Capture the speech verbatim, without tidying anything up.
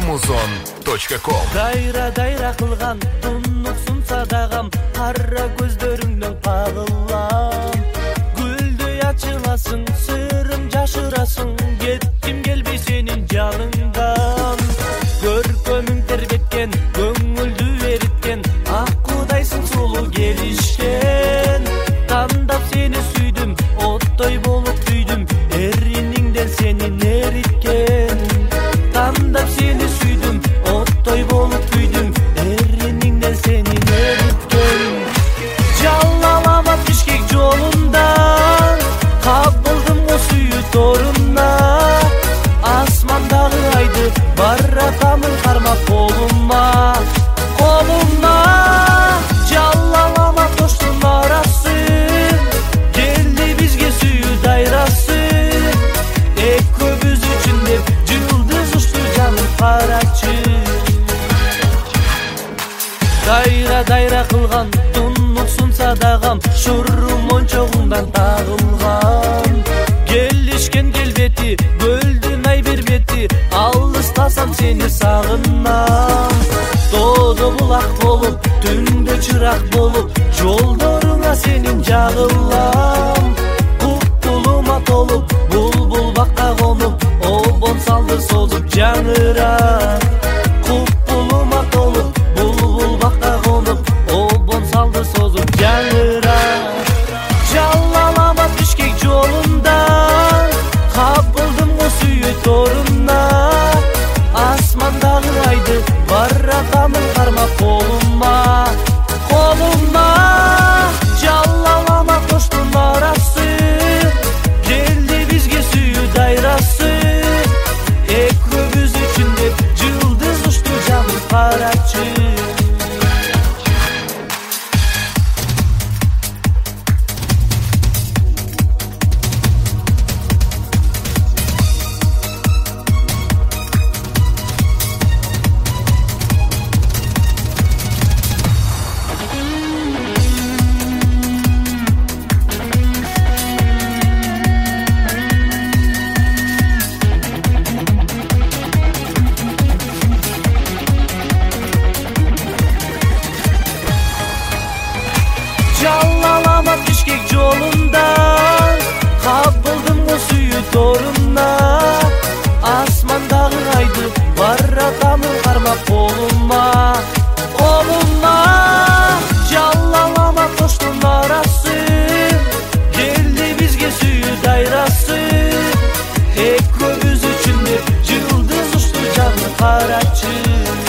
музон точка ком. Дайра дайра кылган туннук сунса дагам, кара көздөрүңдөн кагылам. Гүлдөй ачыласың, сырым жашырасың, кетким келбей сенин жаныңдан. Көркөмүң тербеткен, көңүлдү эриткен, ак кудайсың сулуу келишкен. Тандап сени сүйдүм, оттой болуп күйдүм, эриниңден сени эриткен. Тандап сени сүйдүм, оттой болуп күйдүм, эриниңден сени эриткен. Жалалама Бишкек жолундан, кабылдым го сүйүү торуна. Асмандагы айды баратамын кармап колума, колума. Жалалама тоштун арасын, келди бизге сүйүү дайрасы. Экөөбүз үчүн деп жылдыз ушту жаным карачы. Дайра дайра кылган туннук сунса дагам, шуррум мончогуңдан тагылган. Келишкен келбети, көлдүн ай бербети, алыстасам сени сагынам. Тоодо булак болуп, түндө чырак болуп, жолдоруңа сенин жагылам. Куптулума толуп, булбул бакка конуп, обон салды созуп жаңырап. Куптулума толуп, булбул бакка конуп, обон салды созуп жаңырап. Жалалама Бишкек жолундан, кабылдым го сүйүү торуна. Асмандагы айды баратамын кармап колума, колума. Жалалама тоштун арасы, келди бизге сүйүү дайрасы. Экөөбүз үчүн деп жылдыз ушту жаным карачы. Жалалама Бишкек жолундан, кабылдым го сүйүү торуна. Асмандагы айды баратамын кармап колума, колума. Жалалама тоштун арасы, келди бизге сүйүү дайрасы. Экөөбүз үчүн деп жылдыз ушту жаным карачы.